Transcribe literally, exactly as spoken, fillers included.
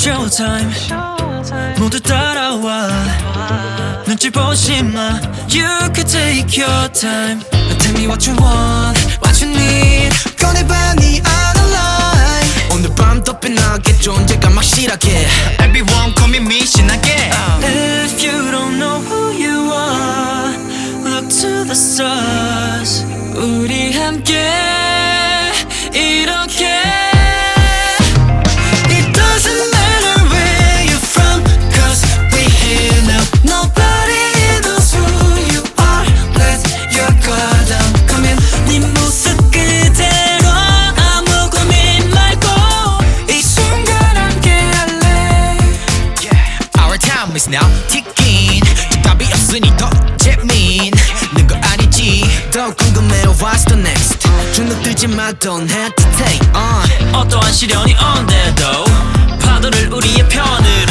showtime 모두 따라와 눈치 보지 마 You can take your time Tell me what you want, what you need 꺼내봐 네 underline 오늘 밤 더 빛나게 존재감 확실하게 Everyone call me 미신하게 If you don't know who you are Look to the stars 우리 함께 이렇게 It doesn't matter where you're from Cause we're here now Nobody knows who you are Let your guard down Come in 네 모습 그대로 아무 고민 말고 이 순간 함께 할래 yeah. Our time is now ticking 답이 없으니 더 재미있는 거 아니지 더 궁금해 What's the next 주눅들지 마 Don't hesitate uh. 어떠한 시련이 온대도 파도를 우리의 편으로